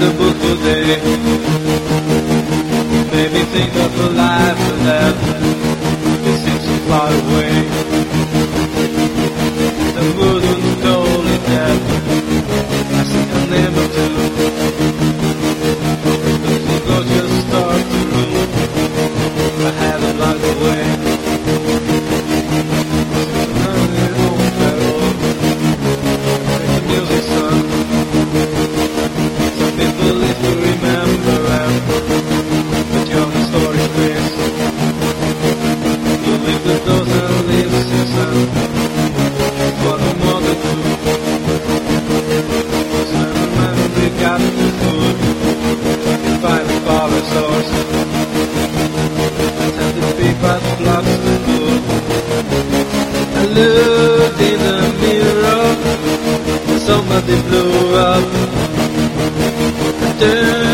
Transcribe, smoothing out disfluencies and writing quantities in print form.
the beautiful day. Made me think of a life that it seems so far away. The wouldn't told it that I see a name or two. The go just start to room. I had a long way. Looked in the mirror, somebody blew up.